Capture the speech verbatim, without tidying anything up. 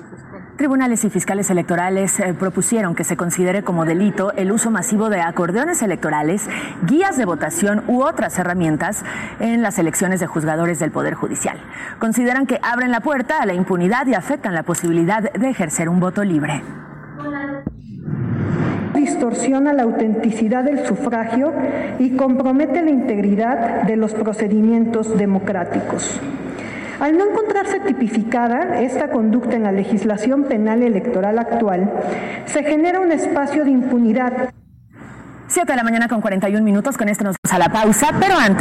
Tribunales y fiscales electorales eh, propusieron que se considere como delito el uso masivo de acordeones electorales, guías de votación u otras herramientas en las elecciones de juzgadores del Poder Judicial. Consideran que abren la puerta a la impunidad y afectan la posibilidad de ejercer un voto libre. Distorsiona la autenticidad del sufragio y compromete la integridad de los procedimientos democráticos. Al no encontrarse tipificada esta conducta en la legislación penal electoral actual, se genera un espacio de impunidad. Siete de la mañana con cuarenta y un minutos, con esto nos vamos a la pausa, pero antes...